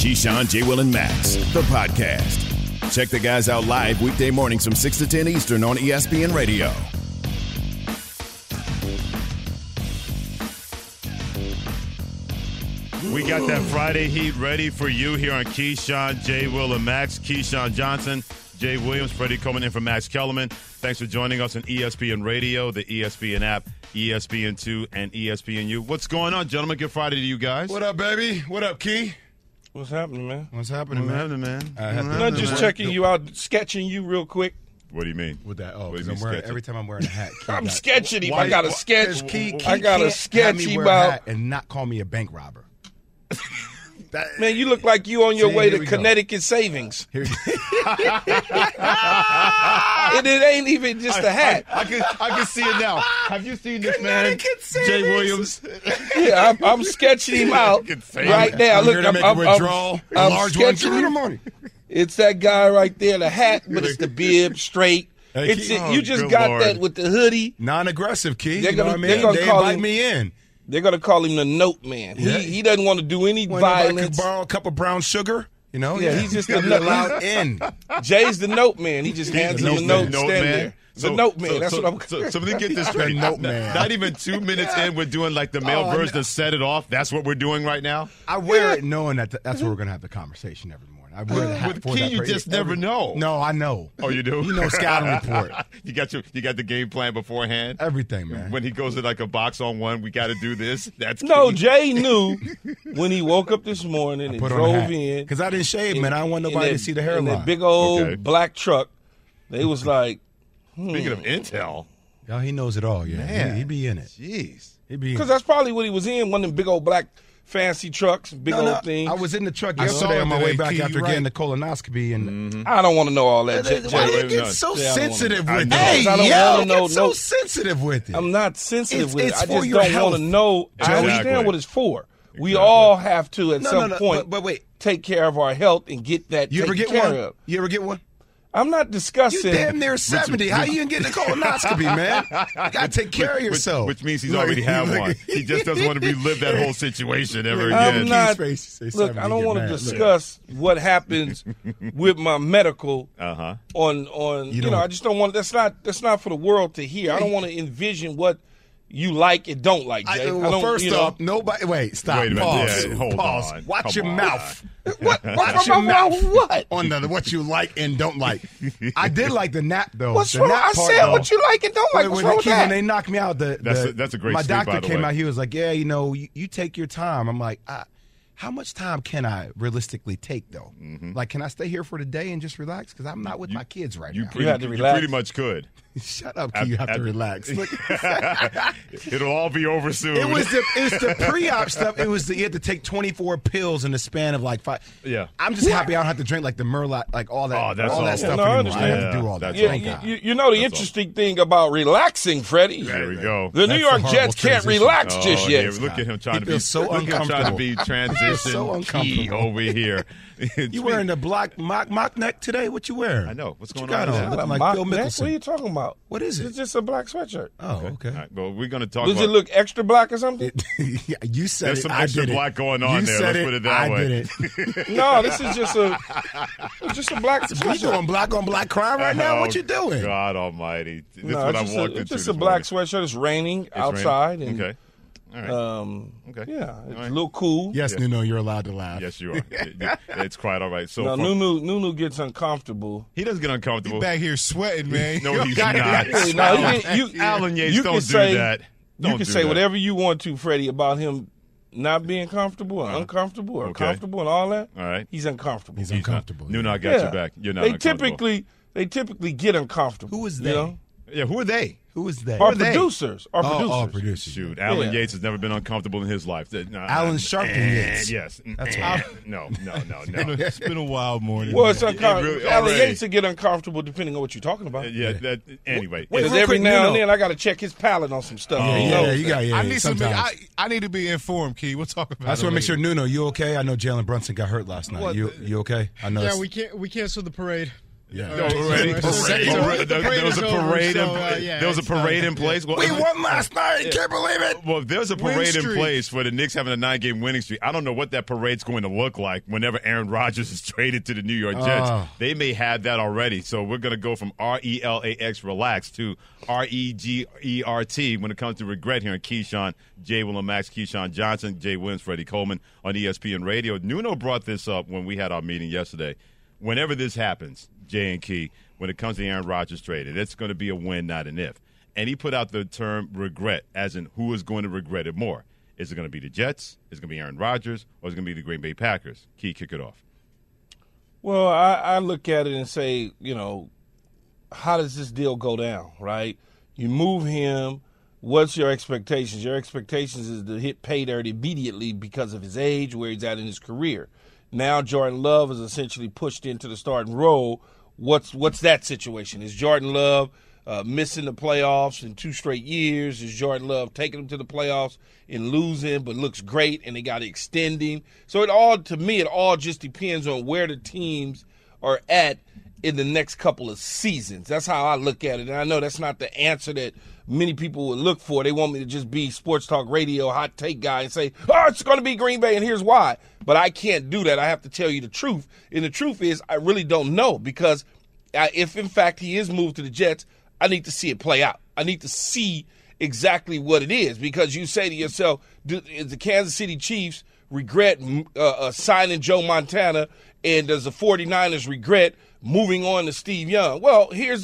Keyshawn, J. Will, and Max, the podcast. Check the guys out live weekday mornings from 6 to 10 Eastern on ESPN Radio. We got that Friday heat ready for you here on Keyshawn, J. Will, and Max. Keyshawn Johnson, Jay Williams, Freddie Coleman in for Max Kellerman. Thanks for joining us on ESPN Radio, the ESPN app, ESPN2, and ESPNU. What's going on, gentlemen? Good Friday to you guys. What up, baby? What up, Key? What's happening, man? What's happening, man? I'm just checking you out, sketching you real quick. What do you mean? With that, What is because he I'm wearing, sketching? every time I'm wearing a hat. I'm sketching him. Why- I got a why- sketch. Key I got a can't sketch have me him wear a out. hat and not call me a bank robber. Man, you look like you on your See, way here to we go. Connecticut Savings. Here- And it ain't even just a hat. I can see it now. Have you seen this man, Jay Williams? Yeah, I'm sketching him out right now. I'm Look, here to make a withdrawal, a I'm large one. sketching Give me the him. money. It's that guy right there, the hat, but it's the bib straight. Hey, It's Key- you just good got Lord. that with the hoodie. Non-aggressive, Key. They're You know gonna- what I they're mean? gonna They call invite him- me in. They're gonna call him the Note Man. Yeah. He doesn't want to do any When nobody could violence. borrow a cup of brown sugar, you know? Yeah, he's just Gotta a be allowed in. Jay's the Note Man. He just hands him a note, Note stand man. there. The Note Man. That's what I'm. So let me get this straight. Note man. Not even 2 minutes in, we're doing like the male version to set it off. That's what we're doing right now. I wear it knowing that that's where we're going to have the conversation every morning. I wear the hat With for Key, that you purpose. just never know. No, I know. Oh, you do? You know scouting report. You got the game plan beforehand. Everything, man. When he goes to like a box on one, we got to do this. That's No, Key. Jay knew when he woke up this morning and Put on a drove hat. in. Because I didn't shave, man. I don't want nobody in to that- see the in hairline. that big old Okay. black truck. They was like, Speaking of intel, Yo, he knows it all, yeah. Man. He be in it. jeez. He be in because it. that's probably what he was in. One of them big old black fancy trucks, big old thing. I was in the truck I saw yesterday it on my way today, back Key, after you getting right. the colonoscopy. And I don't want to know all that. why do you wait, get no. so Yeah, I don't sensitive wanna- with I it? know. Hey, I don't yo, wanna know get so no- sensitive with it. I'm not sensitive with it. It's I for just your don't want health. to know. I Exactly. understand what it's for. We all have to at some point But wait, take care of our health and get that you ever taken get care one? of. You ever get one? I'm not You discussing. damn near 70. How you getting a colonoscopy, man? You got to take care of yourself. Which means he's Look, already had look. one. He just doesn't want to relive that whole situation ever I'm again. not. Keith's face, say Look, 70, I don't get want to mad. Look. discuss what happens with my medical Uh-huh. on. You don't- know, I just don't want. That's not for the world to hear. I don't want to envision what you like and don't like, Jay. I Well, don't, first you know, off, nobody. Wait, stop. Wait a minute. Pause. Yeah, hold Pause. on. Watch Come your on. mouth. what? Watch your mouth. What? On what you like and don't like. I did like the nap though. What's The wrong? nap I part, said though. what you like and don't like. What's when, wrong with when that? they knocked me out, That's a great my sleep, doctor by the came way. out. He was like, "Yeah, you know, you take your time." I'm like, how much time can I realistically take though? Like, can I stay here for the day and just relax? Because I'm not with my kids right now. You have to relax. pretty much could. Shut up, Key. You have to relax. Look, It'll all be over soon. it's the pre-op stuff. You had to take 24 pills in the span of like 5. Yeah. I'm just happy I don't have to drink like the Merlot, like all that, Oh, that's all that awful. stuff No, I anymore. I understand. have to do all that. That's Yeah, Thank God. you know the interesting thing about relaxing, Freddie. There we go. The New That's York a horrible Jets can't transition. relax just yet. Yeah, look at him trying He to be feels so look at him trying to uncomfortable. be transition so key uncomfortable. over here. You wearing the black mock neck today? What you wearing? I know. What's What going you got on? on? Is Look that? like Mock Bill neck? Mickelson. What are you talking about? What is It's it? just a black sweatshirt. Oh, okay. All right, well, we're going to talk Does about it look extra black or something? Yeah, you said There's it. some I extra did it. black going on You there. said Let's put it that I way. did it. No, this is just a black You sweatshirt. doing black on black crime right now? What you doing? God almighty. This is No, what it's I just, walked it's into just this a black morning. sweatshirt. It's raining It's outside. raining. And, Okay. All right. Okay. Yeah, it's right. a little cool. Yes, Nuno, you're allowed to laugh. Yes, you are. It's quite all right. So No, from- Nunu gets uncomfortable. he doesn't get uncomfortable. Back here sweating, man. No, he's got not. it. No, Alan Yates, you don't can do say that. You Don't can do say that. whatever you want to, Freddie, about him not being comfortable or uncomfortable or okay. comfortable and all that. All right. He's uncomfortable. He's uncomfortable. Nuno, I got your back. You're not They uncomfortable. typically get uncomfortable. Who is you they? know? Yeah, who are they? Who is that? Our they? producers. Our producers. Oh, producers. Shoot, Alan Yeah. Yates has never been uncomfortable in his life. Alan Sharpton Yates. Yes. That's No. It's been a wild morning. Well, it's It uncomfortable. really- Alan already. Yates will get uncomfortable depending on what you're talking about. Yeah. Anyway, Wait, Because real every quick, now and Nuno. then I got to check his palate on some stuff. Oh. He Yeah, knows you that. got. Yeah, I need sometimes. I need to be informed, Key. We'll talk about I just it want to make sure, later. Nuno, you okay? I know Jalen Brunson got hurt last night. What? You okay? I know. Yeah, we canceled the parade. Yeah. There was a parade. There was a parade in place. Well, we won last night. Can't believe it. Well, if there's a parade in place for the Knicks having a 9-game winning streak, I don't know what that parade's going to look like whenever Aaron Rodgers is traded to the New York Jets. They may have that already. So we're going to go from RELAX, relax, to REGERT when it comes to regret here in Keyshawn, J. Will and Max, Keyshawn Johnson, Jay Williams, Freddie Coleman on ESPN Radio. Nuno brought this up when we had our meeting yesterday. Whenever this happens, Jay and Key, when it comes to Aaron Rodgers traded, it's going to be a when, not an if. And he put out the term regret, as in who is going to regret it more. Is it going to be the Jets? Is it going to be Aaron Rodgers? Or is it going to be the Green Bay Packers? Key, kick it off. Well, I look at it and say, how does this deal go down, right? You move him. What's your expectations? Your expectations is to hit pay dirt immediately because of his age, where he's at in his career. Now Jordan Love is essentially pushed into the starting role. What's that situation? Is Jordan Love missing the playoffs in 2 straight years? Is Jordan Love taking them to the playoffs and losing but looks great and they got to extend him? So it all just depends on where the teams are at in the next couple of seasons. That's how I look at it. And I know that's not the answer that many people would look for. They want me to just be sports talk radio, hot take guy and say, it's going to be Green Bay and here's why. But I can't do that. I have to tell you the truth. And the truth is I really don't know, because if, in fact, he is moved to the Jets, I need to see it play out. I need to see exactly what it is, because you say to yourself, is the Kansas City Chiefs regret signing Joe Montana, and does the 49ers regret moving on to Steve Young? Well, here's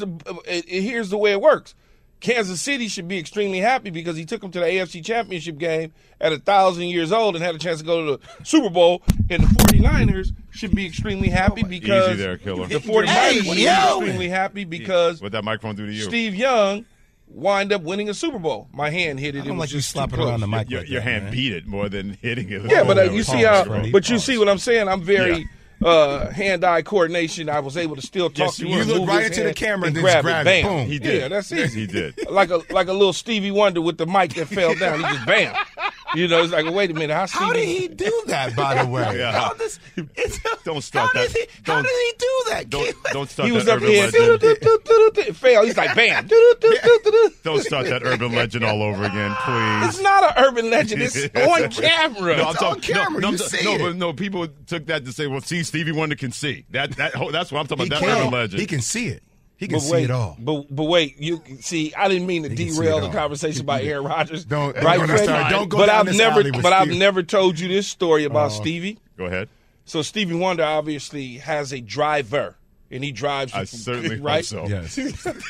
the way it works. Kansas City should be extremely happy because he took them to the AFC Championship game at 1,000 years old and had a chance to go to the Super Bowl. And the 49ers should be extremely happy because easy there, killer. The 49ers should be extremely happy because what that microphone do to you? Steve Young wind up winning a Super Bowl. My hand hit it. I don't like you slapping around the mic. Your hand beat it more than hitting it. Yeah, but you see how. But you see what I'm saying. I'm very. Hand-eye coordination. I was able to still talk to you. You look right into the camera and then grab it. Bam. Boom. He did. Yeah, that's easy. He did. Like a little Stevie Wonder with the mic that fell down. He just bam. It's like, wait a minute. How did he do that, by the way? Yeah. Don't start that. How did he do that? Don't start He was that up urban here. legend. It fell. He's like, bam. Don't start that urban legend all over again, please. It's not an urban legend. It's on camera. It's on camera. You see it. But people took that to say, well, see, Stevie Wonder can see. That's what I'm talking about, that urban legend. He can see it. He can see it all. But wait, you see, I didn't mean to derail the conversation about Aaron Rodgers. Don't go but down this alley with I've Steve. never told you this story about Stevie. Go ahead. So Stevie Wonder obviously has a driver, and he drives. I certainly right? hope so. Yes.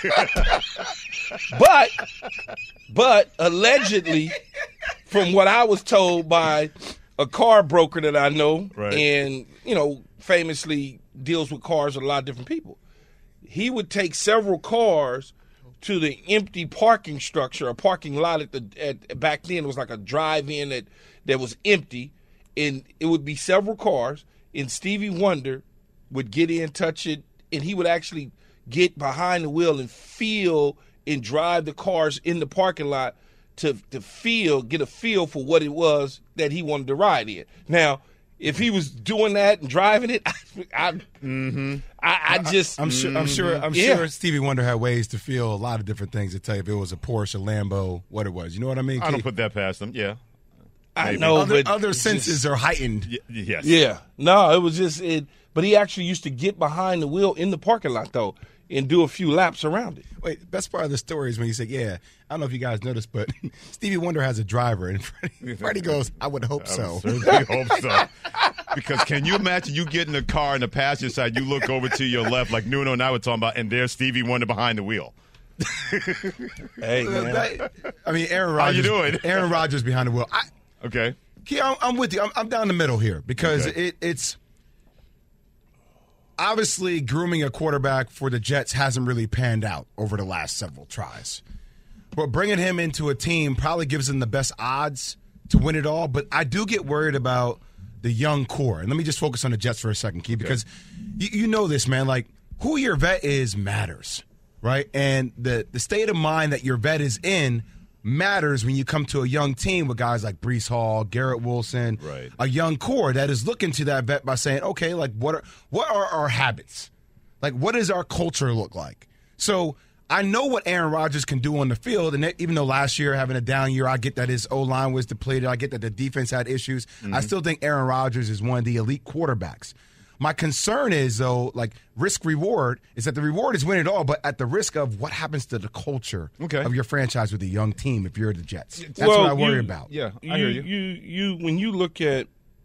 But allegedly, from what I was told by a car broker that I know, right, and famously deals with cars with a lot of different people, he would take several cars to the empty parking structure, a parking lot at back then it was like a drive-in that was empty, and it would be several cars, and Stevie Wonder would get in, touch it, and he would actually get behind the wheel and feel and drive the cars in the parking lot to get a feel for what it was that he wanted to ride in. Now, if he was doing that and driving it, I'm sure Stevie Wonder had ways to feel a lot of different things to tell you if it was a Porsche, a Lambo, what it was. You know what I mean? I don't put that past them. Yeah, I know, but other senses are heightened. Yes. Yeah. No, it was just it. But he actually used to get behind the wheel in the parking lot though and do a few laps around it. Wait, best part of the story is when you say, I don't know if you guys noticed, but Stevie Wonder has a driver, and Freddie goes, I would hope so. I would certainly hope so. Because can you imagine you get in a car in the passenger side, you look over to your left, like Nuno and I were talking about, and there's Stevie Wonder behind the wheel. Hey, man. I mean, Aaron Rodgers. How you doing? Aaron Rodgers behind the wheel. Okay. Yeah, I'm with you. I'm down the middle here because it's obviously grooming a quarterback for the Jets hasn't really panned out over the last several tries. But bringing him into a team probably gives him the best odds to win it all. But I do get worried about the young core. And let me just focus on the Jets for a second, Key, because you know this, man. Like, who your vet is matters, right? And the state of mind that your vet is in matters when you come to a young team with guys like Breece Hall, Garrett Wilson, right, a young core that is looking to that vet by saying, okay, like what are our habits? Like, what does our culture look like? So I know what Aaron Rodgers can do on the field, and even though last year having a down year, I get that his O-line was depleted. I get that the defense had issues. I still think Aaron Rodgers is one of the elite quarterbacks. My concern is, though, like risk-reward, is that the reward is winning it all, but at the risk of what happens to the culture of your franchise with a young team if you're the Jets. That's what I worry about. Yeah, I hear you. You when you look at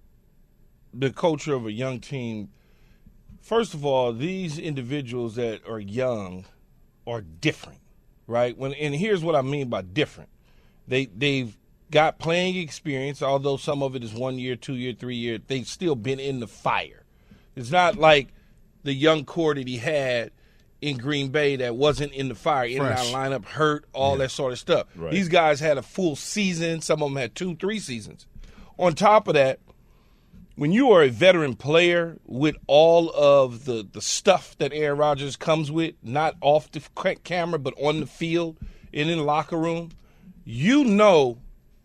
the culture of a young team, first of all, these individuals that are young are different, right? And here's what I mean by different. They've got playing experience, although some of it is 1 year, 2 year, 3 year. They've still been in the fire. It's not like the young core that he had in Green Bay that wasn't in the fire, in and out of lineup, hurt, all that sort of stuff. Right. These guys had a full season. Some of them had 2, 3 seasons. On top of that, when you are a veteran player with all of the stuff that Aaron Rodgers comes with, not off the camera but on the field and in the locker room, you know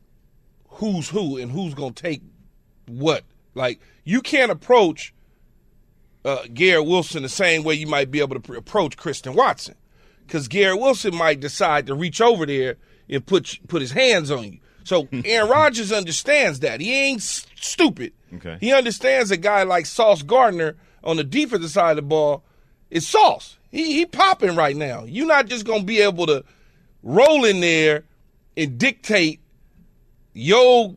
who's who and who's going to take what. Like, you can't approach Garrett Wilson the same way you might be able to approach Christian Watson, because Garrett Wilson might decide to reach over there and put his hands on you. So Aaron Rodgers understands that. He ain't stupid. Okay. He understands a guy like Sauce Gardner on the defensive side of the ball is Sauce. He popping right now. You're not just going to be able to roll in there and dictate your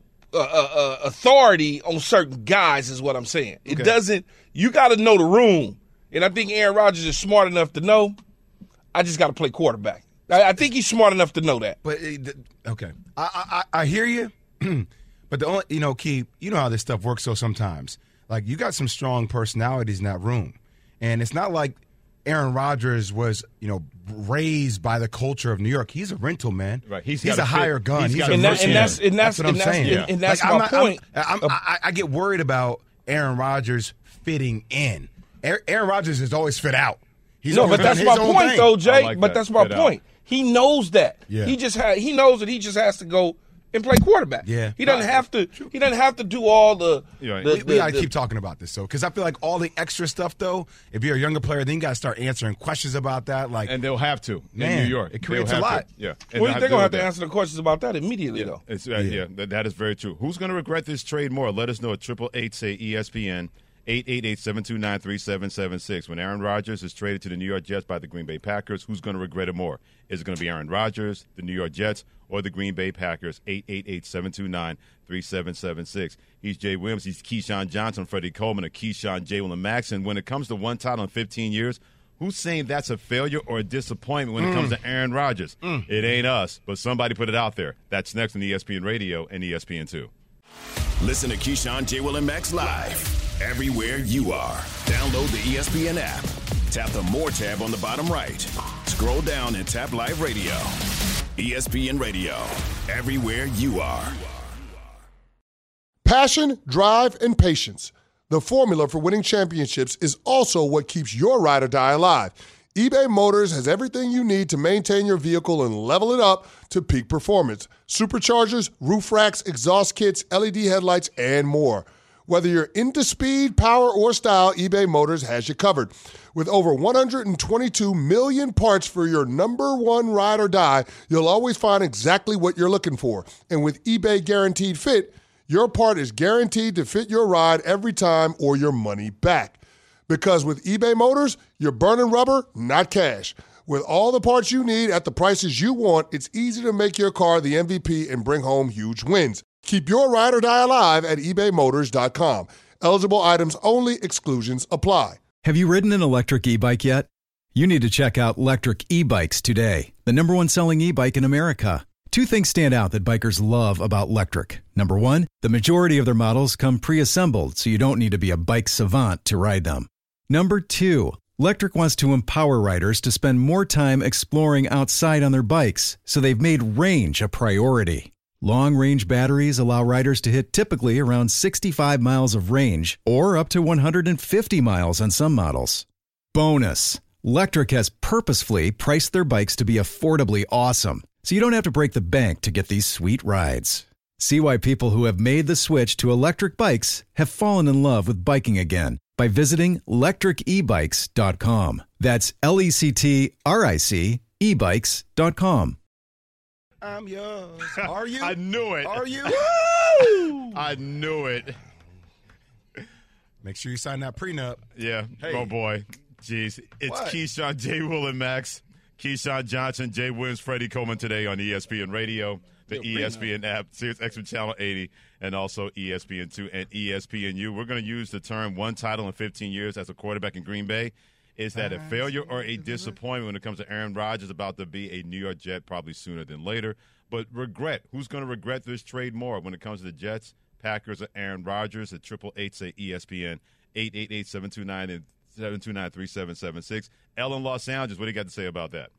authority on certain guys is what I'm saying. It doesn't – you got to know the room. And I think Aaron Rodgers is smart enough to know I just got to play quarterback. I think he's smart enough to know that. But okay, I hear you. But the only, Key, you know how this stuff works. So sometimes, like, you got some strong personalities in that room, and it's not like Aaron Rodgers was, raised by the culture of New York. He's a rental man. Right. He's a higher gun. He's a that's what I'm saying. And that's my point. I get worried about Aaron Rodgers fitting in. Aaron Rodgers has always fit out. But that's my point, though, Jay. Like but that's my point. He knows that. Yeah. He knows that he just has to go and play quarterback. Yeah. He doesn't have to. He doesn't have to do all the. We gotta keep talking about this, though, because I feel like all the extra stuff, though. If you're a younger player, then you gotta start answering questions about that. Like, and they'll have to in Man, New York. it creates a lot. Yeah. Well, they're gonna have to answer the questions about that immediately, though. It's, that is very true. Who's going to regret this trade more? Let us know at 888-SAY-ESPN. 888-729-3776. When Aaron Rodgers is traded to the New York Jets by the Green Bay Packers, who's going to regret it more? Is it going to be Aaron Rodgers, the New York Jets, or the Green Bay Packers? 888-729-3776. He's Jay Williams. He's Keyshawn Johnson, Freddie Coleman, and Keyshawn J. Will and Max. And when it comes to one title in 15 years, who's saying that's a failure or a disappointment when it comes to Aaron Rodgers? It ain't us, but somebody put it out there. That's next on ESPN Radio and ESPN2. Listen to Keyshawn, J. Will, and Max live everywhere you are. Download the ESPN app. Tap the More tab on the bottom right. Scroll down and tap Live Radio. ESPN Radio, everywhere you are. Passion, drive, and patience. The formula for winning championships is also what keeps your ride or die alive. eBay Motors has everything you need to maintain your vehicle and level it up to peak performance. Superchargers, roof racks, exhaust kits, LED headlights, and more. Whether you're into speed, power, or style, eBay Motors has you covered. With over 122 million parts for your number one ride or die, you'll always find exactly what you're looking for. And with eBay Guaranteed Fit, your part is guaranteed to fit your ride every time or your money back. Because with eBay Motors, you're burning rubber, not cash. With all the parts you need at the prices you want, it's easy to make your car the MVP and bring home huge wins. Keep your ride or die alive at ebaymotors.com. Eligible items only. Exclusions apply. Have you ridden an electric e-bike yet? You need to check out Lectric E-Bikes today, the #1 selling e-bike in America. Two things stand out that bikers love about Lectric. Number one, the majority of their models come pre-assembled, so you don't need to be a bike savant to ride them. Number two, Lectric wants to empower riders to spend more time exploring outside on their bikes, so they've made range a priority. Long-range batteries allow riders to hit typically around 65 miles of range or up to 150 miles on some models. Bonus, Lectric has purposefully priced their bikes to be affordably awesome, so you don't have to break the bank to get these sweet rides. See why people who have made the switch to electric bikes have fallen in love with biking again. by visiting lectricebikes.com. That's LECTRIC ebikes.com. I'm yours. Are you? I knew it. Are you? I knew it. Make sure you sign that prenup. Yeah. Hey. Oh, boy. Jeez. It's What? Keyshawn, J. Will, and Max. Keyshawn Johnson, Jay Williams, Freddie Coleman today on ESPN Radio, the ESPN app, Sirius XM Channel 80, and also ESPN2 and ESPNU. We're going to use the term one title in 15 years as a quarterback in Green Bay. Is that a failure or a disappointment when it comes to Aaron Rodgers about to be a New York Jet probably sooner than later? But regret. Who's going to regret this trade more when it comes to the Jets, Packers, or Aaron Rodgers? At 888-SAY-ESPN, 888-729 and 729-3776. Elle in Los Angeles, what do you got to say about that?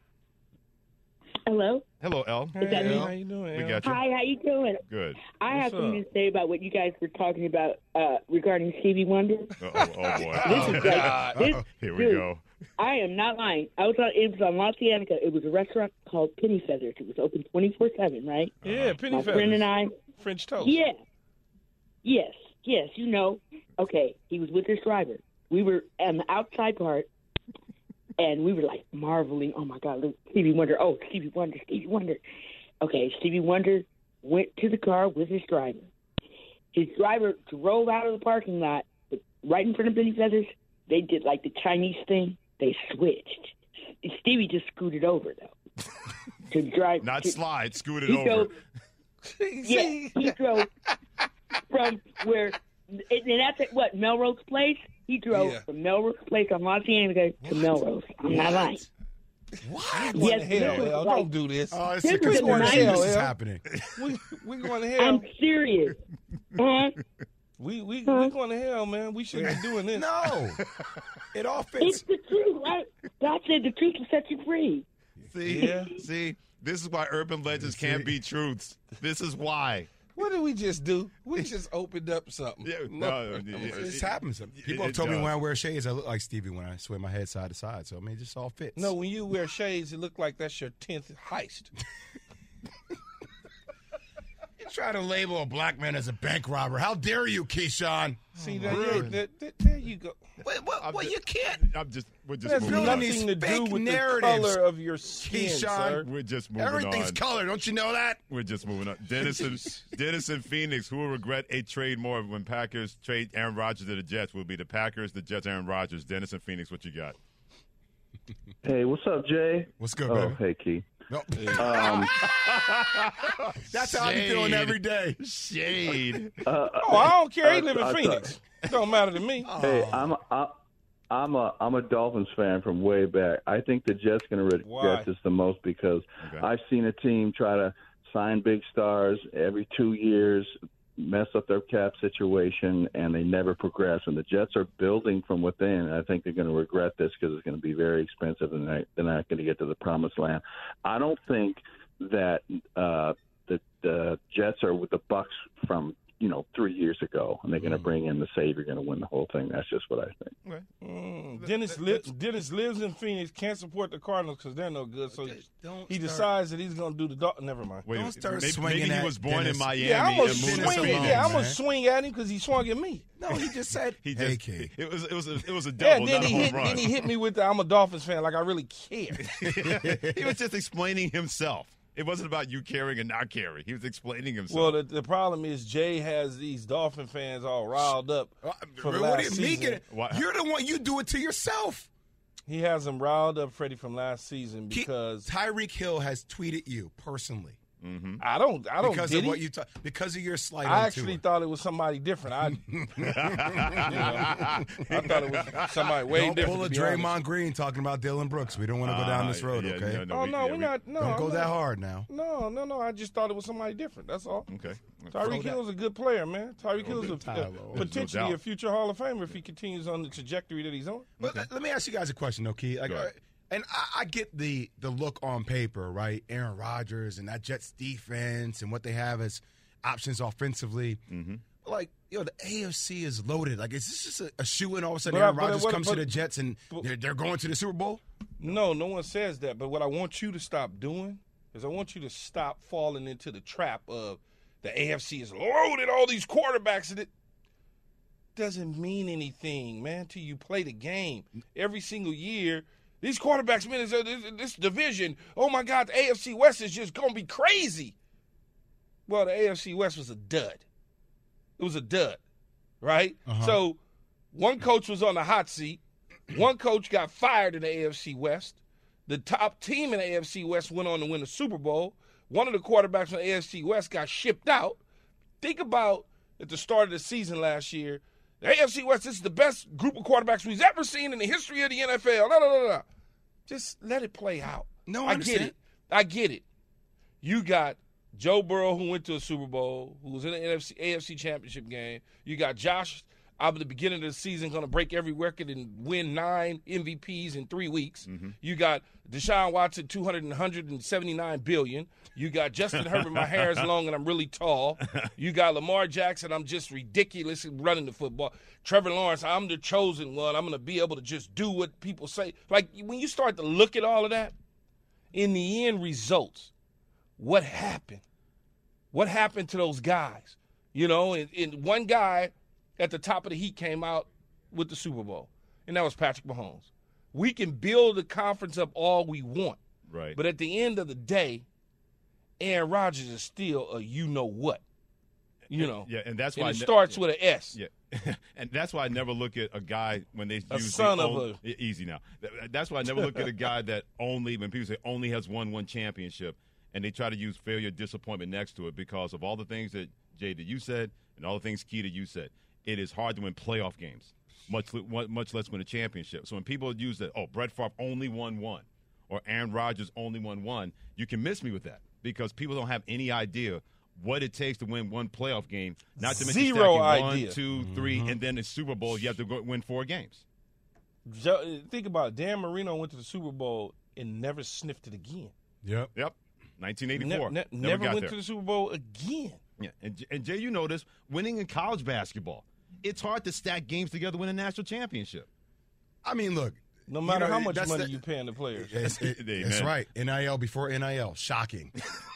Hello. Hello, Elle. Hey, how you doing? We got you. Hi, how you doing? Good. I have What's something up? to say about what you guys were talking about regarding Stevie Wonder. Oh, boy. This is like, this, Here we dude, go. I am not lying. It was on La Cienega. It was a restaurant called Penny Feathers. It was open 24/7, right? Yeah, Penny My Feathers. friend and I. French toast. Yeah. Yes, you know. Okay, he was with his driver. We were on the outside part, and we were like marveling. Oh, my God, look, Stevie Wonder. Oh, Stevie Wonder, Stevie Wonder. Okay, Stevie Wonder went to the car with his driver. His driver drove out of the parking lot, but right in front of Penny Feathers. They did like the Chinese thing. They switched. Stevie just scooted over, though, to drive. Not slide, scoot it he over. drove, yeah, he drove from where, and that's at what, Melrose Place? He drove from Melrose Place on La Cienega to Melrose. I'm not lying. What? We going Yes, to hell, this was Elle. like- Don't do this. Oh, it's This a was in the conspiracy. 90s. This is Elle. happening. we going to hell. I'm serious. Uh-huh. We going to hell, man. We shouldn't be doing this. No. It all It's fits. the truth, right? God said the truth will set you free. See, this is why urban legends can't be truths. This is why. What did we just do? We just opened up something. Yeah, Look, This happens. People have it told me does. when I wear shades, I look like Stevie when I sway my head side to side. So, I mean, it just all fits. No, when you wear shades, it look like that's your 10th heist. You try to label a black man as a bank robber. How dare you, Keyshawn? See, there you go. Well, you can't. We're just That's moving on. nothing to do fake with narratives, the color of your skin, Keyshawn. sir. We're just moving Everything's on. color. Don't you know that? We're just moving on. Dennis and Phoenix, who will regret a trade more when Packers trade Aaron Rodgers to the Jets? Will be the Packers, the Jets, Aaron Rodgers. Dennis and Phoenix, what you got? Hey, what's up, Jay? What's good, Oh, baby? hey, Key. No. Um, That's how I'm feeling every day. Shade. Oh, I don't care. He I live in thought- Phoenix. Don't matter to me. Hey, I'm a Dolphins fan from way back. I think the Jets going to Why? regret this the most because I've seen a team try to sign big stars every 2 years, mess up their cap situation, and they never progress. And the Jets are building from within, and I think they're going to regret this because it's going to be very expensive, and they're not going to get to the promised land. I don't think that the Jets are with the Bucks from 3 years ago, and they're going to bring in the savior, going to win the whole thing. That's just what I think. Dennis lives in Phoenix, can't support the Cardinals because they're no good. So he start- decides that he's going to do the Dolphins. Never mind. Wait, Don't start maybe swinging he at was born Dennis. in Miami. Yeah, I'm gonna and moved to Dennis swing. alone, Phoenix. Yeah, I'm gonna man. swing at him because he swung at me. No, he just said, He hey, just, kid. it was a Yeah, double, then not a home run. then he hit me with the I'm a Dolphins fan, like I really care. He was just explaining himself. It wasn't about you caring and not caring. He was explaining himself. Well, the problem is Jay has these Dolphin fans all riled up from What last do you mean? season. Why- You're the one. You do it to yourself. He has them riled up, Freddie, from last season because Tyreek Hill has tweeted you personally I don't because did of he? what you because of your slight. I on actually Tua. thought it was somebody different. I thought it was somebody way Don't different. pull a to be honest. Draymond Green talking about Dylan Brooks. We don't want to go down this road, yeah, okay? Oh no, we're not. No, Don't I'm go not. that hard now. No. I just thought it was somebody different. That's all. Okay. Tyreek Hill's a good player, man. Tyreek Hill's Tyler. potentially No doubt. a future Hall of Famer if he continues on the trajectory that he's on. But let me ask you guys a question, though, Key. Like, Go ahead. and I get the look on paper, right? Aaron Rodgers and that Jets defense and what they have as options offensively. Mm-hmm. Like, the AFC is loaded. Like, is this just a shoe-in all of a sudden But Aaron but Rodgers what- comes but- to the Jets and they're going to the Super Bowl? No one says that. But what I want you to stop doing is I want you to stop falling into the trap of the AFC is loaded, all these quarterbacks. doesn't mean anything, man, till you play the game. Every single year, these quarterbacks, man, this division, oh, my God, the AFC West is just going to be crazy. Well, the AFC West was a dud. It was a dud, right? So one coach was on the hot seat. One coach got fired in the AFC West. The top team in the AFC West went on to win the Super Bowl. One of the quarterbacks from the AFC West got shipped out. Think about at the start of the season last year, the AFC West, this is the best group of quarterbacks we've ever seen in the history of the NFL. Just let it play out. No, I understand. I get it. You got Joe Burrow, who went to a Super Bowl, who was in the AFC Championship game. You got Josh, out of the beginning of the season, going to break every record and win 9 MVPs in 3 weeks. You got Deshaun Watson, $179 billion. You got Justin Herbert, my hair is long and I'm really tall. You got Lamar Jackson, I'm just ridiculous running the football. Trevor Lawrence, I'm the chosen one. I'm going to be able to just do what people say. Like, when you start to look at all of that, in the end results, what happened? What happened to those guys? You know, and one guy at the top of the heat came out with the Super Bowl, and that was Patrick Mahomes. We can build the conference up all we want. Right. But at the end of the day, Aaron Rodgers is still a you-know-what. You know. Yeah, and that's why it starts with an S. Yeah. And that's why I never look at a guy when they A use son of a... Easy now. That's why I never look at a guy that only, when people say only has won one championship, and they try to use failure, disappointment next to it because of all the things that, Jay, that you said and all the things, Key, that you said. It is hard to win playoff games, much less win a championship. So when people use that, oh, Brett Favre only won one, or Aaron Rodgers only won one, you can miss me with that because people don't have any idea what it takes to win one playoff game, not to mention Zero stacking idea. 1, 2, 3, and then the Super Bowl, you have to go win 4 games. Think about it. Dan Marino went to the Super Bowl and never sniffed it again. Yep. 1984. Never got went there. to the Super Bowl again. Yeah, and Jay, you know this, winning in college basketball, it's hard to stack games together to win a national championship. I mean, look. No matter how much money you paying the players. That's right. NIL before NIL. Shocking.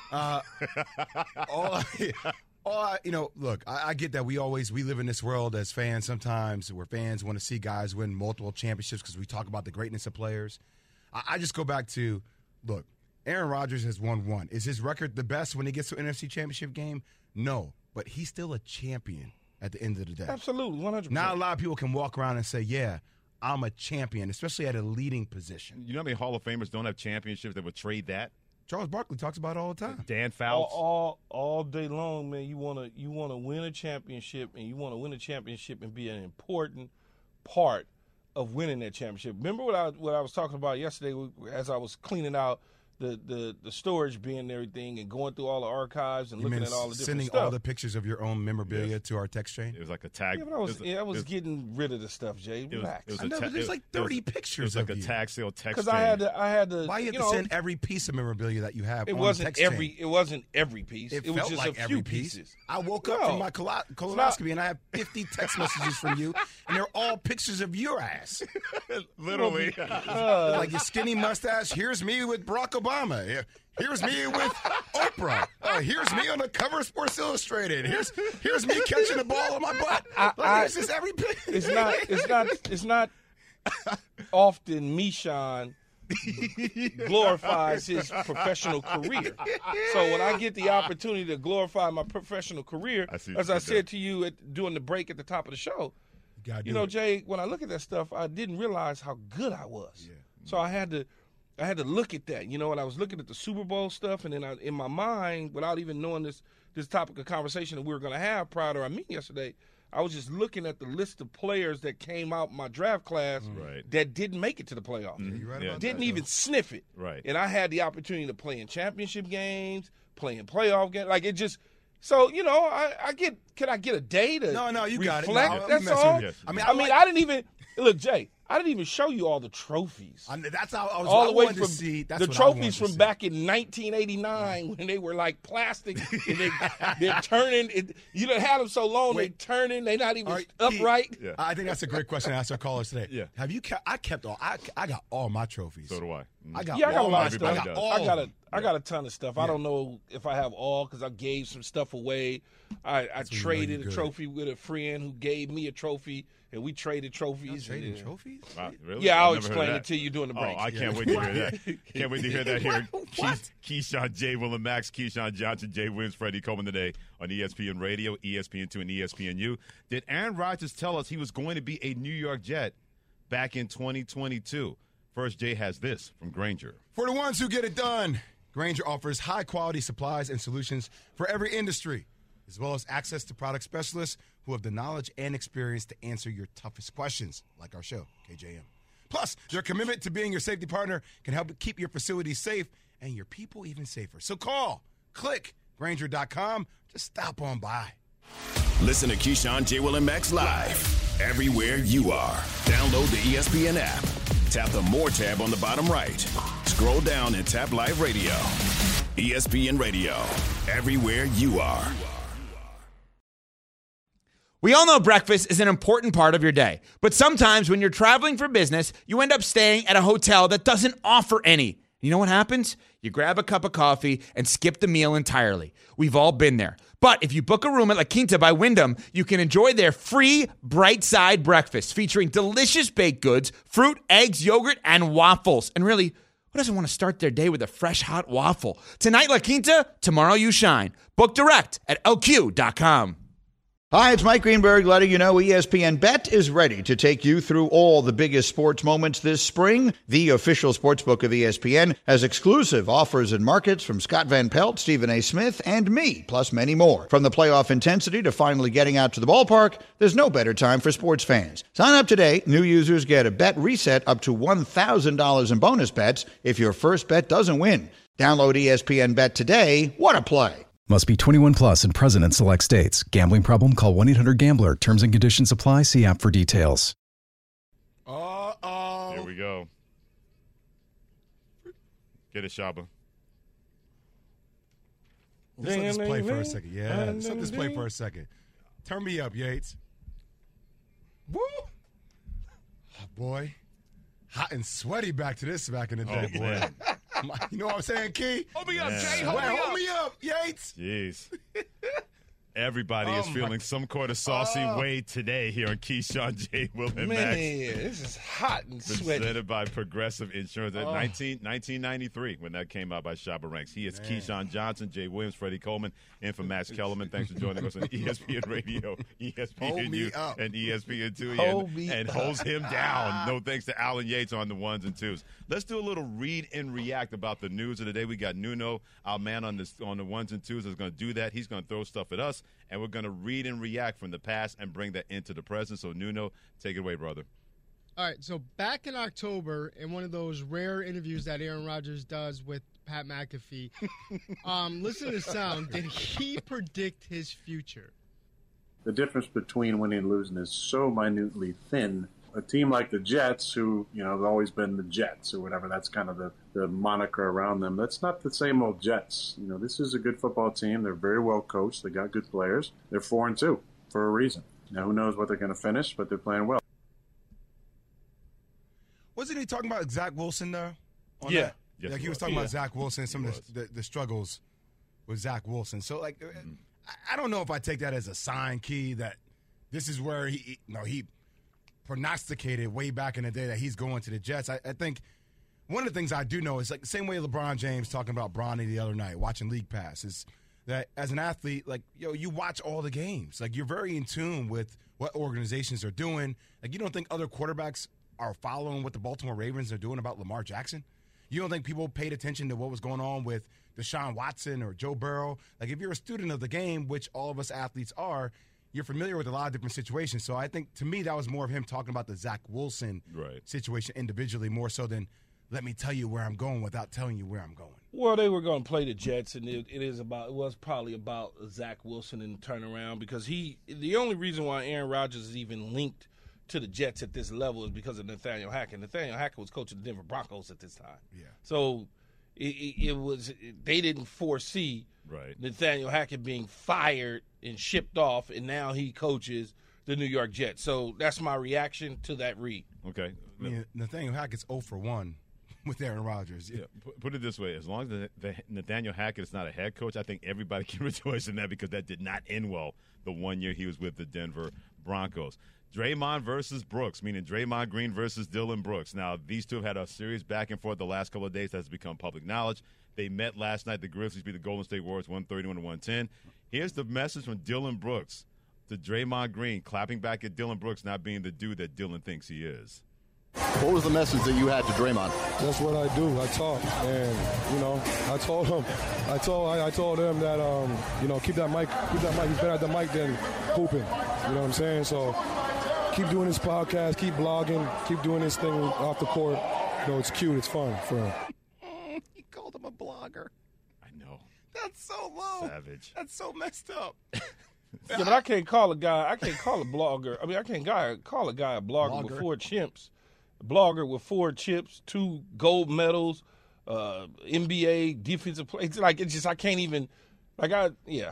Look, I get that we live in this world as fans sometimes where fans want to see guys win multiple championships because we talk about the greatness of players. I just go back to, look, Aaron Rodgers has won one. Is his record the best when he gets to an NFC championship game? No, but he's still a champion at the end of the day. Absolutely, 100%. Not a lot of people can walk around and say, yeah, I'm a champion, especially at a leading position. You know how many Hall of Famers don't have championships that would trade that? Charles Barkley talks about it all the time. Dan Fouts. All day long, man, you wanna win a championship, and you want to win a championship and be an important part of winning that championship. Remember what I was talking about yesterday as I was cleaning out the storage bin and everything and going through all the archives and looking at all the different sending stuff. all the pictures of your own memorabilia to our text chain? It was like a tag. Yeah, but I was getting rid of the stuff, Jay. Relax. There's like 30 pictures of you. It of was like a tag sale text Because chain. I had to. Why you have to send every piece of memorabilia that you have? It on wasn't text chain? It wasn't every piece. It was felt just like a every few piece. pieces. I woke up from my colonoscopy and I have 50 text messages from you, and they're all pictures of your ass. Literally. Like your skinny mustache. Here's me with Barack Obama. Here's me with Oprah. Here's me on the cover of Sports Illustrated. Here's me catching the ball in my butt. It's just every picture. It's not often Mishan glorifies his professional career. So when I get the opportunity to glorify my professional career, as I said to you during the break at the top of the show, you know, Jay, when I look at that stuff, I didn't realize how good I was. Yeah. So I had to look at that, you know, and I was looking at the Super Bowl stuff, and then in my mind, without even knowing this topic of conversation that we were going to have prior to our meeting yesterday, I was just looking at the list of players that came out in my draft class that didn't make it to the playoffs. Yeah, you're right about didn't that, even sniff it. Right. And I had the opportunity to play in championship games, play in playoff games. Like, it just – so, you know, can I get a day to you reflect? got it. No, That's all. Yes. I mean, I didn't even – look, Jay, I didn't even show you all the trophies. That's how I was all the way from to see. The trophies from back in 1989 when they were like plastic and they're turning. You done had them so long they're turning. They're not even upright. I think that's a great question to ask our callers today. Yeah. Have you? I got all my trophies. So do I. I got a lot of Everybody stuff. does. I got a ton of stuff. I don't know if I have all because I gave some stuff away. I traded a trophy with a friend who gave me a trophy, and we traded trophies. Trading trophies? Wow, really? Yeah, I'll I've never heard explain of it to you during the break. Oh, I can't wait to hear that. Can't wait to hear that here. Keyshawn, J. Will, and Max. Keyshawn Johnson, Jay Williams, Freddie Coleman today on ESPN Radio, ESPN2, and ESPNU. Did Aaron Rodgers tell us he was going to be a New York Jet back in 2022? First, Jay has this from Grainger. For the ones who get it done, Grainger offers high-quality supplies and solutions for every industry, as well as access to product specialists who have the knowledge and experience to answer your toughest questions, like our show, KJM. Plus, their commitment to being your safety partner can help keep your facilities safe and your people even safer. So call, click, Grainger.com. Just stop on by. Listen to Keyshawn, J. Will, and Max live everywhere you are. Download the ESPN app. Tap the More tab on the bottom right. Scroll down and tap Live Radio. ESPN Radio, everywhere you are. We all know breakfast is an important part of your day, but sometimes when you're traveling for business, you end up staying at a hotel that doesn't offer any. You know what happens? You grab a cup of coffee and skip the meal entirely. We've all been there. But if you book a room at La Quinta by Wyndham, you can enjoy their free Bright Side breakfast featuring delicious baked goods, fruit, eggs, yogurt, and waffles. And really, who doesn't want to start their day with a fresh hot waffle? Tonight, La Quinta, tomorrow you shine. Book direct at LQ.com. Hi, it's Mike Greenberg letting you know ESPN Bet is ready to take you through all the biggest sports moments this spring. The official sportsbook of ESPN has exclusive offers and markets from Scott Van Pelt, Stephen A. Smith, and me, plus many more. From the playoff intensity to finally getting out to the ballpark, there's no better time for sports fans. Sign up today. New users get a bet reset up to $1,000 in bonus bets if your first bet doesn't win. Download ESPN Bet today. What a play. Must be 21 plus and present in select states. Gambling problem? Call 1-800-GAMBLER. Terms and conditions apply. See app for details. Here we go. Get it, Shaba. Just let this play for a second. Yeah, just let this play for a second. Turn me up, Yates. Woo! Oh, boy. Hot and sweaty back to this back in the day, boy. You know what I'm saying, Key? Hold me up, Jay. Hold me up, Yates. Jeez. Everybody is feeling some kind of saucy way today here on Keyshawn, J. Will, and Max. Man, this is hot and sweaty. Presented by Progressive Insurance. 1993 when that came out by Shaba Ranks. He is Keyshawn Johnson, Jay Williams, Freddie Coleman, and for Max Kellerman. Thanks for joining us on ESPN Radio, ESPNU, and ESPN2. And holds him down. No thanks to Alan Yates on the ones and twos. Let's do a little read and react about the news of the day. We got Nuno, our man on the ones and twos, is going to do that. He's going to throw stuff at us. And we're going to read and react from the past and bring that into the present. So, Nuno, take it away, brother. All right, so back in October, in one of those rare interviews that Aaron Rodgers does with Pat McAfee, listen to the sound. Did he predict his future? The difference between winning and losing is so minutely thin. A team like the Jets, who, have always been the Jets or whatever, that's kind of the moniker around them. That's not the same old Jets. This is a good football team. They're very well coached. They got good players. They're 4-2 for a reason. Now, who knows what they're going to finish, but they're playing well. Wasn't he talking about Zach Wilson, though? Yeah. Yes, like he was talking about Zach Wilson, some of the struggles with Zach Wilson. So, I don't know if I take that as a sign, Key, that this is where he prognosticated way back in the day that he's going to the Jets. I think one of the things I do know is the same way LeBron James talking about Bronny the other night, watching League Pass, is that as an athlete, you watch all the games. You're very in tune with what organizations are doing. You don't think other quarterbacks are following what the Baltimore Ravens are doing about Lamar Jackson? You don't think people paid attention to what was going on with Deshaun Watson or Joe Burrow? If you're a student of the game, which all of us athletes are, you're familiar with a lot of different situations. So I think, to me, that was more of him talking about the Zach Wilson situation individually, more so than let me tell you where I'm going without telling you where I'm going. Well, they were going to play the Jets, and it was probably about Zach Wilson and the turnaround, because the only reason why Aaron Rodgers is even linked to the Jets at this level is because of Nathaniel Hackett. Nathaniel Hackett was coaching the Denver Broncos at this time. Yeah. So they didn't foresee Nathaniel Hackett being fired and shipped off, and now he coaches the New York Jets. So that's my reaction to that read. Okay. I mean, Nathaniel Hackett's 0 for 1 with Aaron Rodgers. Yeah, put it this way: as long as Nathaniel Hackett is not a head coach, I think everybody can rejoice in that because that did not end well the 1 year he was with the Denver Broncos. Draymond versus Brooks, meaning Draymond Green versus Dylan Brooks. Now, these two have had a serious back and forth the last couple of days. That's become public knowledge. They met last night. The Grizzlies beat the Golden State Warriors 131-110. Here's the message from Dylan Brooks to Draymond Green, clapping back at Dylan Brooks not being the dude that Dylan thinks he is. What was the message that you had to Draymond? That's what I do. I talk, and I told him, I told him that keep that mic. He's better at the mic than hooping. You know what I'm saying? So keep doing this podcast, keep blogging, keep doing this thing off the court. It's cute, it's fun for him. He called him a blogger. I know. That's so low. Savage. That's so messed up. Yeah, but I can't call a blogger. I mean, I can't call a guy a blogger with 4 chimps. A blogger with 4 chips, 2 gold medals, NBA defensive play. I can't even. I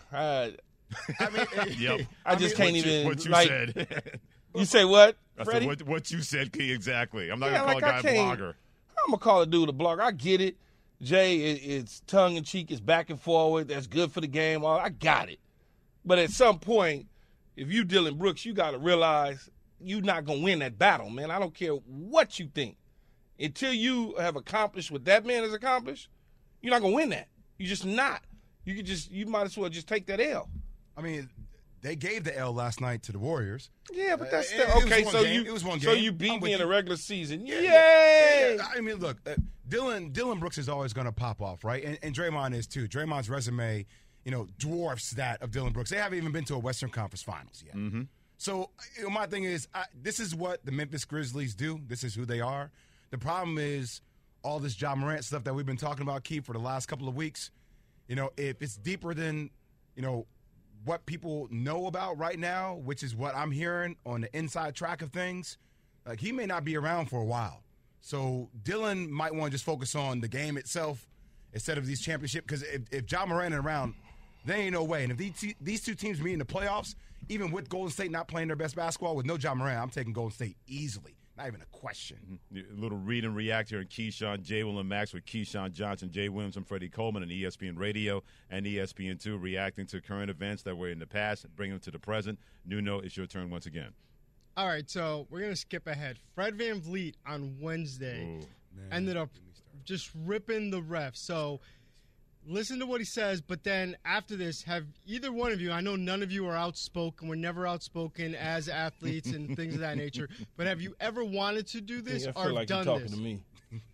just can't even. What you said. You say what, Freddie? What you said, Key, exactly. I'm not going to call a guy a blogger. I'm going to call a dude a blogger. I get it. Jay, it's tongue-in-cheek. It's back and forward. That's good for the game. I got it. But at some point, if you Dylan Brooks, you got to realize you're not going to win that battle, man. I don't care what you think. Until you have accomplished what that man has accomplished, you're not going to win that. You're just not. You might as well just take that L. I mean, they gave the L last night to the Warriors. Yeah, but that's still okay. It was one game. So you beat me in a regular season. Yeah, Yay! Yeah. I mean, look, Dylan Brooks is always going to pop off, right? And Draymond is too. Draymond's resume, dwarfs that of Dylan Brooks. They haven't even been to a Western Conference Finals yet. Mm-hmm. So my thing is, this is what the Memphis Grizzlies do. This is who they are. The problem is all this Ja Morant stuff that we've been talking about, Keith, for the last couple of weeks. If it's deeper than, what people know about right now, which is what I'm hearing on the inside track of things, like he may not be around for a while. So Dylan might want to just focus on the game itself instead of these championships. Because if Ja Morant is around, there ain't no way. And if these two teams meet in the playoffs, even with Golden State not playing their best basketball, with no Ja Morant, I'm taking Golden State easily. Not even a question. A little read and react here in Keyshawn, J. Will and Max with Keyshawn Johnson, Jay Williams, and Freddie Coleman on ESPN Radio and ESPN2, reacting to current events that were in the past, bringing them to the present. Nuno, it's your turn once again. All right, so we're going to skip ahead. Fred VanVleet on Wednesday ended up just ripping the ref. So listen to what he says, but then after this, have either one of you, I know none of you are outspoken, we're never outspoken as athletes and things of that nature, but have you ever wanted to do this I or feel like done you're talking this? to me.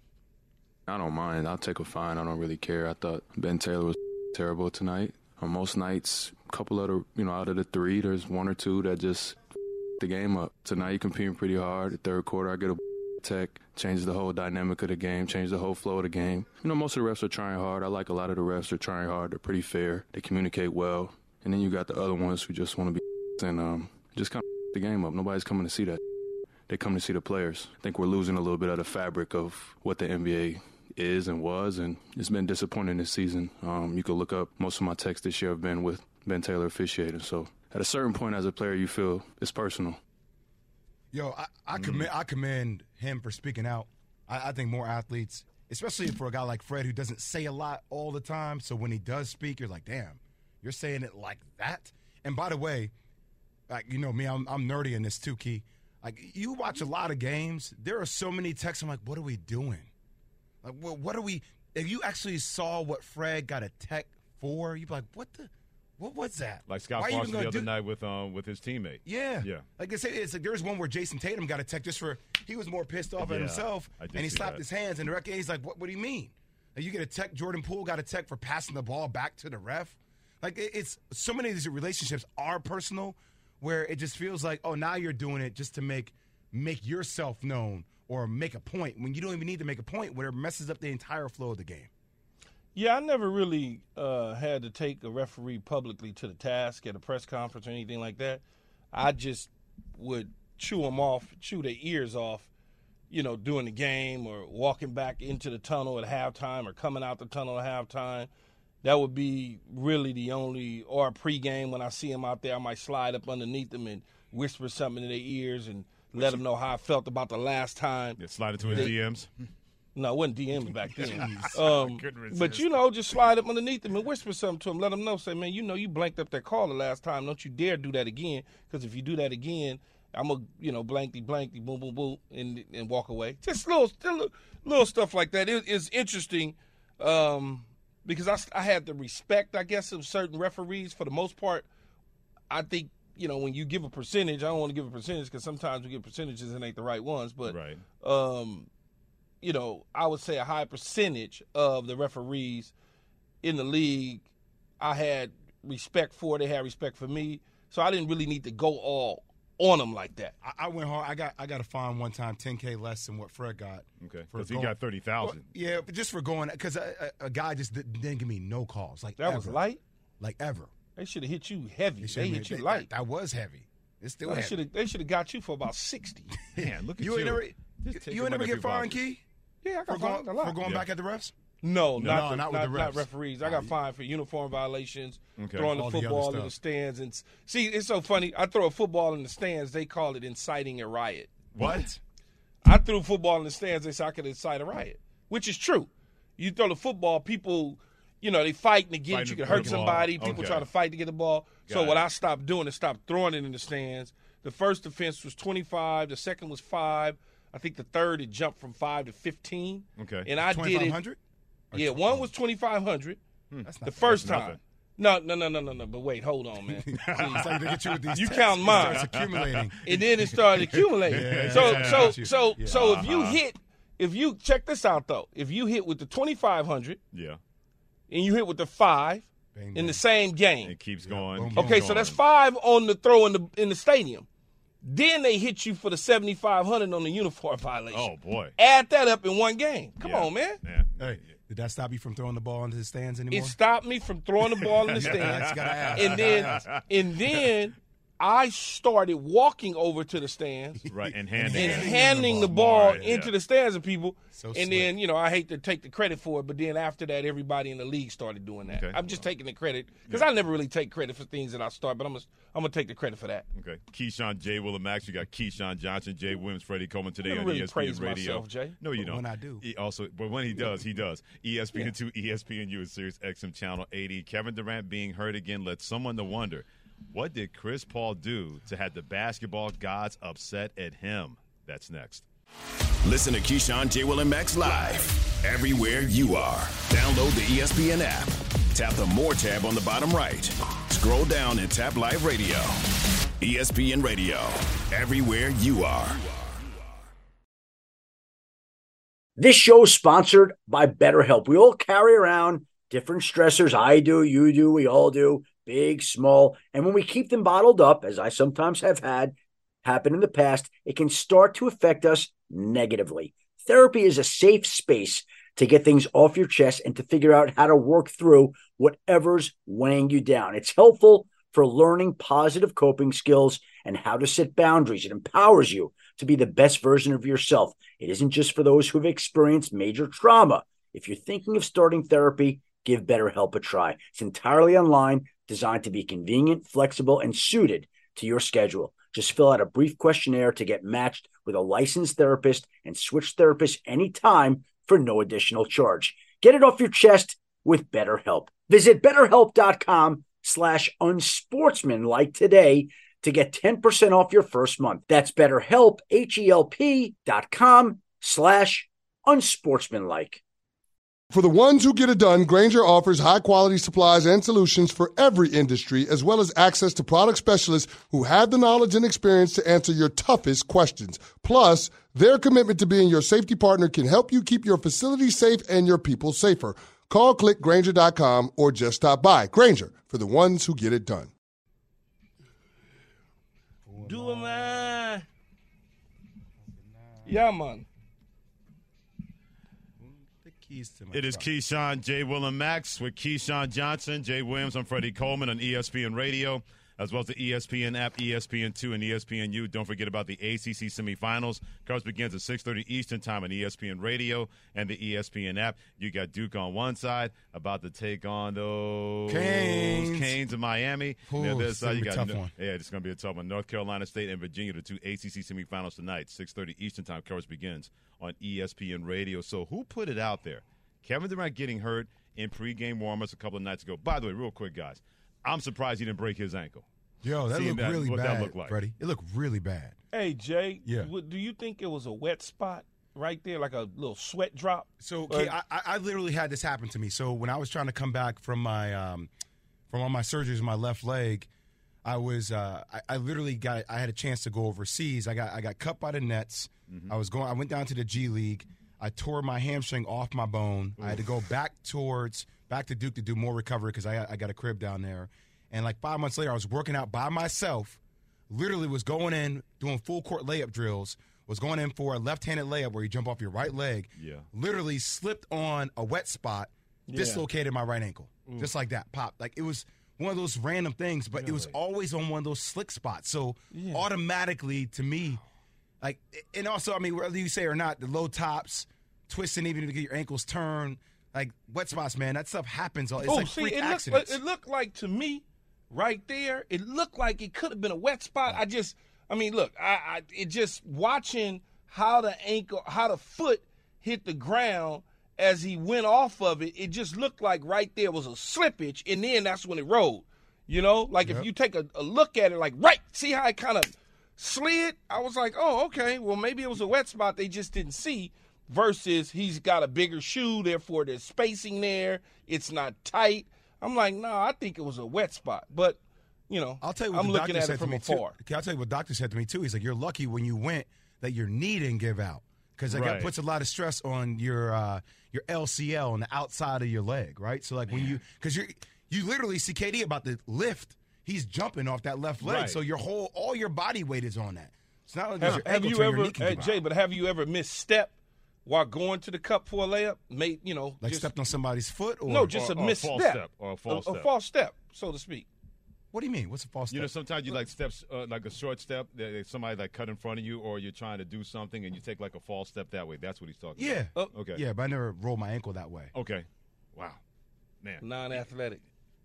I don't mind. I'll take a fine. I don't really care. I thought Ben Taylor was terrible tonight. On most nights, a couple of out of the 3, there's 1 or 2 that just the game up. Tonight, you're competing pretty hard. The third quarter, I get a tech, changes the whole dynamic of the game, changes the whole flow of the game. Most of the refs are trying hard. I like a lot of the refs are trying hard. They're pretty fair. They communicate well. And then you got the other ones who just want to be and just kind of the game up. Nobody's coming to see that. They come to see the players. I think we're losing a little bit of the fabric of what the NBA is and was, and it's been disappointing this season. You could look up, most of my texts this year have been with Ben Taylor officiating. So at a certain point as a player, you feel it's personal. Yo, I commend him for speaking out. I think more athletes, especially for a guy like Fred who doesn't say a lot all the time, so when he does speak, you're like, damn, you're saying it like that? And by the way, like me, I'm nerdy in this too, Key. Like, you watch a lot of games, there are so many texts, I'm like, what are we doing? Like, what are we – if you actually saw what Fred got a tech for, you'd be like, what was that? Like Scott Foster the other night with his teammate. Yeah. Like I said, it's like there's one where Jason Tatum got a tech just for he was more pissed off at himself, and he slapped his hands, and the ref, he's like, what do you mean? Like, you get a tech, Jordan Poole got a tech for passing the ball back to the ref. Like, it's so many of these relationships are personal where it just feels like, oh, now you're doing it just to make yourself known or make a point when you don't even need to make a point where it messes up the entire flow of the game. Yeah, I never really had to take a referee publicly to the task at a press conference or anything like that. I just would chew their ears off, during the game or walking back into the tunnel at halftime or coming out the tunnel at halftime. That would be really the only, or pregame when I see them out there, I might slide up underneath them and whisper something in their ears and let them know how I felt about the last time. Slide into his DMs. No, it wasn't DMing back then. Couldn't But, you know, just slide up underneath them and whisper something to them. Let them know. Say, man, you know you blanked up that caller last time. Don't you dare do that again. Because if you do that again, I'm going to, you know, blankety, boom, boom, boom, and walk away. Just little stuff like that. It's interesting because I had the respect, I guess, of certain referees for the most part. I think, you know, when you give a percentage, I don't want to give a percentage because sometimes we give percentages and ain't the right ones. But, you know, I would say a high percentage of the referees in the league, I had respect for. They had respect for me. So I didn't really need to go all on them like that. I went hard. I got a fine one time, $10K less than what Fred got. Okay, because he got 30,000. Well, yeah, but just for going because a guy just didn't give me no calls. Like that ever. Was light. Like ever. They should have hit you heavy. They hit you light. That was heavy. It's still heavy. They should have got you for about 60. Man, look at you. You ain't never get fined, Key? Yeah, I got fined a lot. For going back at the refs? No, not with the refs. Not referees. I got fined for uniform violations, okay. throwing the football in the stands. And see, it's so funny. I throw a football in the stands. They call it inciting a riot. What? I threw a football in the stands. They said I could incite a riot, which is true. You throw the football, people, you know, they fighting to get it. You can hurt somebody. People try to fight to get the ball. So what I stopped doing is stopped throwing it in the stands. The first offense was 25. The second was 5. I think the third, it jumped from 5 to 15. Okay. And I did it. Yeah, one was 2,500 the first time. No. But wait, hold on, man. You count mine. It starts accumulating. And then it started accumulating. So if you check this out though, if you hit with the 2,500, and you hit with the 5 in the same game, it keeps going. Okay, so that's 5 on the throw in the stadium. Then they hit you for the 7,500 on the uniform violation. Oh boy! Add that up in one game. Come on, man. Hey, did that stop you from throwing the ball into the stands anymore? It stopped me from throwing the ball in the stands. And then I started walking over to the stands, right, and handing the ball into the stands of people. Then, you know, I hate to take the credit for it, but then after that, everybody in the league started doing that. Okay. I'm just taking the credit because I never really take credit for things that I start, but I'm gonna take the credit for that. Okay, Keyshawn, J. Will, and Max. You got Keyshawn Johnson, Jay Williams, Freddie Coleman today on really ESPN praise Radio. Myself, Jay. No, you don't. When I do, but when he does, he does. ESPN2, ESPNU, and Sirius XM Channel 80. Kevin Durant being hurt again led someone to wonder, what did Chris Paul do to have the basketball gods upset at him? That's next. Listen to Keyshawn, J. Will, and Max live everywhere you are. Download the ESPN app. Tap the More tab on the bottom right. Scroll down and tap Live Radio. ESPN Radio, everywhere you are. This show is sponsored by BetterHelp. We all carry around different stressors. I do, you do, we all do, big, small. And when we keep them bottled up, as I sometimes have had happen in the past, it can start to affect us negatively. Therapy is a safe space to get things off your chest and to figure out how to work through whatever's weighing you down. It's helpful for learning positive coping skills and how to set boundaries. It empowers you to be the best version of yourself. It isn't just for those who've experienced major trauma. If you're thinking of starting therapy, give BetterHelp a try. It's entirely online, designed to be convenient, flexible, and suited to your schedule. Just fill out a brief questionnaire to get matched with a licensed therapist and switch therapists anytime for no additional charge. Get it off your chest with BetterHelp. Visit BetterHelp.com/unsportsmanlike today to get 10% off your first month. That's BetterHelp, HELP.com/unsportsmanlike. For the ones who get it done, Grainger offers high-quality supplies and solutions for every industry, as well as access to product specialists who have the knowledge and experience to answer your toughest questions. Plus, their commitment to being your safety partner can help you keep your facility safe and your people safer. Call, click Grainger.com, or just stop by. Grainger, for the ones who get it done. Do it, man. Yeah, man. It is Keyshawn, J. Will, and Max with Keyshawn Johnson, Jay Williams. I'm Freddie Coleman on ESPN Radio. as well as the ESPN app, ESPN2, and ESPNU. Don't forget about the ACC semifinals. Coverage begins at 6:30 Eastern time on ESPN Radio and the ESPN app. You got Duke on one side, about to take on those Canes in Miami. Ooh, the other it's side, you gonna got be a tough one. Yeah, it's going to be a tough one. North Carolina State and Virginia, the two ACC semifinals tonight, 6:30 Eastern time. Coverage begins on ESPN Radio. So who put it out there? Kevin Durant getting hurt in pregame warm-ups a couple of nights ago. By the way, real quick, guys, I'm surprised he didn't break his ankle. Yo, that looked really what bad, that looked like. Freddie. It looked really bad. Hey, Jay, Yeah. Do you think it was a wet spot right there, like a little sweat drop? So, okay, I literally had this happen to me. So when I was trying to come back from my from all my surgeries in my left leg, I was I literally I had a chance to go overseas. I got cut by the Nets. Mm-hmm. I went down to the G League. I tore my hamstring off my bone. I had to go back to Duke to do more recovery because I got a crib down there. And like 5 months later, I was working out by myself. Literally was going in, doing full court layup drills. Was going in for a left-handed layup where you jump off your right leg. Yeah. Literally slipped on a wet spot, dislocated my right ankle. Just like that, pop. Like it was one of those random things, but it was always on one of those slick spots. So automatically, to me, like, and also, I mean, whether you say or not, the low tops, twisting even to get your ankles turned, like wet spots, man, that stuff happens. It's like freak accidents. It looked like to me, right there, it looked like it could have been a wet spot. It just watching how the foot hit the ground as he went off of it, it just looked like right there was a slippage, and then that's when it rolled. You know, like if you take a look at it, like, see how it kind of slid? I was like, oh, okay, well, maybe it was a wet spot they just didn't see, versus he's got a bigger shoe, therefore there's spacing there. It's not tight. I'm like, no, I think it was a wet spot. But, you know, I'll tell you what I'm the looking doctor at said it from to me afar. too. I'll tell you what doctor said to me too. He's like, you're lucky when you went that your knee didn't give out, because that puts a lot of stress on your LCL on the outside of your leg, right? So like when you literally see KD about to lift, he's jumping off that left leg, so all your body weight is on that. It's not like your ankle to your knee can give out. Jay, but have you ever misstepped while going to the cup for a layup? Stepped on somebody's foot, or no, just a misstep or a false step, so to speak. What do you mean? What's a false step? You know, sometimes you like steps, like a short step, somebody like cut in front of you, or you're trying to do something and you take like a false step that way. That's what he's talking about. Okay. Yeah, but I never rolled my ankle that way. Okay. Wow. Man. Non-athletic.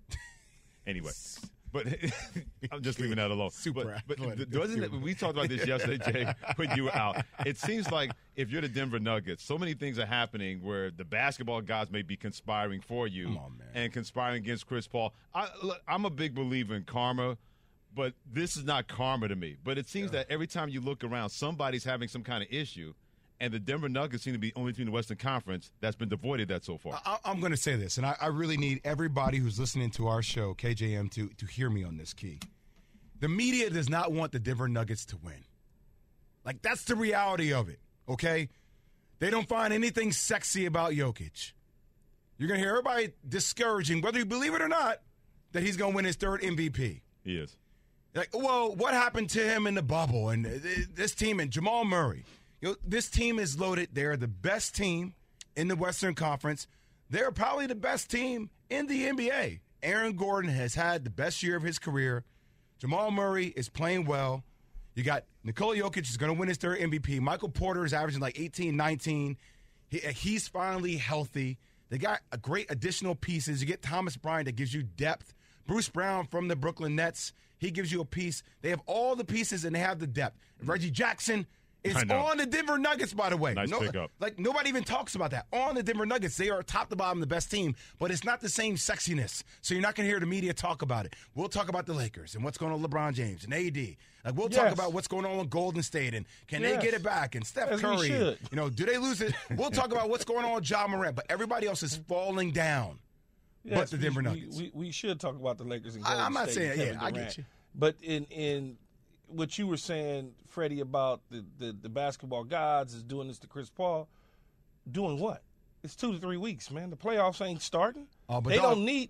Anyway. But I'm just leaving that alone. But doesn't it, we talked about this yesterday, Jay, when you were out. It seems like if you're the Denver Nuggets, so many things are happening where the basketball guys may be conspiring for you and conspiring against Chris Paul. I'm a big believer in karma, but this is not karma to me. But it seems that every time you look around, somebody's having some kind of issue. And the Denver Nuggets seem to be the only team in the Western Conference that's been devoid of that so far. I'm going to say this, and I really need everybody who's listening to our show, KJM, to hear me on this, Key. The media does not want the Denver Nuggets to win. Like, that's the reality of it, okay? They don't find anything sexy about Jokic. You're going to hear everybody discouraging, whether you believe it or not, that he's going to win his third MVP. He is. Like, well, what happened to him in the bubble and this team and Jamal Murray? This team is loaded. They're the best team in the Western Conference. They're probably the best team in the NBA. Aaron Gordon has had the best year of his career. Jamal Murray is playing well. You got Nikola Jokic is going to win his third MVP. Michael Porter is averaging like 18, 19. He's finally healthy. They got a great additional pieces. You get Thomas Bryant that gives you depth. Bruce Brown from the Brooklyn Nets, he gives you a piece. They have all the pieces and they have the depth. Reggie Jackson is on the Denver Nuggets, by the way. Nice pickup. Like, nobody even talks about that. On the Denver Nuggets, they are top to bottom the best team, but it's not the same sexiness. So you're not going to hear the media talk about it. We'll talk about the Lakers and what's going on with LeBron James and AD. Like, we'll talk about what's going on with Golden State and can they get it back and Steph Curry. You know, do they lose it? We'll talk about what's going on with Ja Morant, but everybody else is falling down. But the Denver Nuggets. We should talk about the Lakers and Golden State. I'm not saying, I get you. But in what you were saying, Freddie, about the basketball gods is doing this to Chris Paul, doing what? It's 2 to 3 weeks, man. The playoffs ain't starting. But they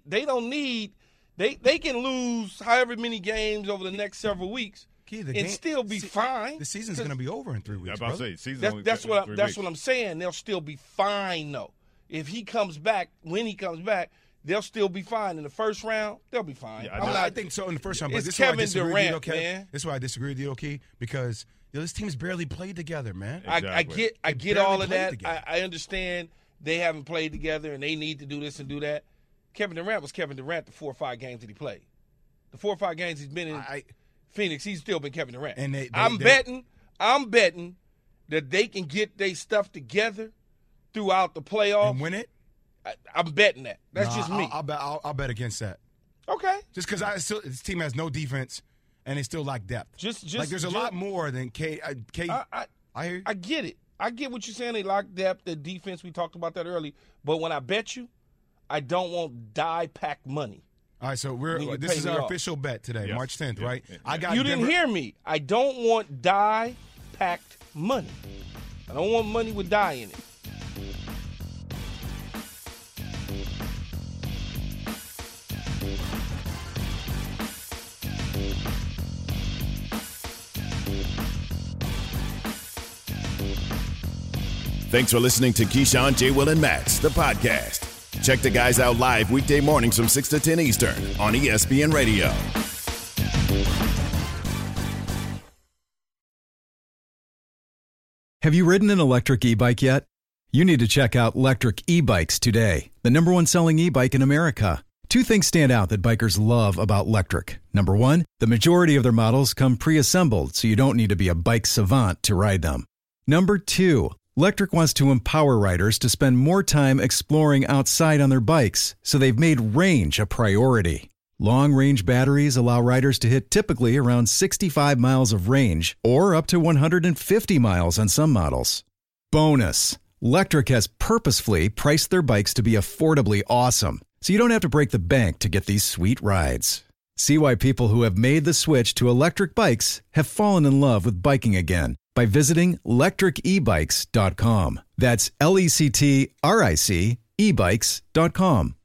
can lose however many games over the next several weeks and still be fine. The season's going to be over in 3 weeks. I'm about to say, that's what I'm saying. They'll still be fine though. If he comes back, when he comes back, they'll still be fine. In the first round, they'll be fine. Yeah, I think so in the first round. But It's this is why I Kevin disagree Durant, with you, man. This is why I disagree with you, Key, because this team's barely played together, man. I get all of that. I understand they haven't played together and they need to do this and do that. Kevin Durant was Kevin Durant the 4 or 5 games that he played. The 4 or 5 games he's been in Phoenix, he's still been Kevin Durant. And I'm betting that they can get their stuff together throughout the playoffs and win it. I'm betting that. That's just me. I'll bet against that. Okay. Just because this team has no defense and they still lack depth. There's a lot more than K. I hear you. I get it. I get what you're saying. They lack depth, the defense. We talked about that early. But when I bet you, I don't want die-pack money. All right, so this is our official bet today, March 10th, right? Yeah. You didn't hear me. I don't want die-packed money. I don't want money with die in it. Thanks for listening to Keyshawn, J. Will, and Max, the podcast. Check the guys out live weekday mornings from 6 to 10 Eastern on ESPN Radio. Have you ridden an electric e-bike yet? You need to check out Electric E-Bikes today, the #1 selling e-bike in America. 2 things stand out that bikers love about Electric. Number 1, the majority of their models come pre-assembled, so you don't need to be a bike savant to ride them. Number 2, Electric wants to empower riders to spend more time exploring outside on their bikes, so they've made range a priority. Long-range batteries allow riders to hit typically around 65 miles of range, or up to 150 miles on some models. Bonus, Electric has purposefully priced their bikes to be affordably awesome, so you don't have to break the bank to get these sweet rides. See why people who have made the switch to electric bikes have fallen in love with biking again by visiting electricebikes.com. That's LECTRIC ebikes.com.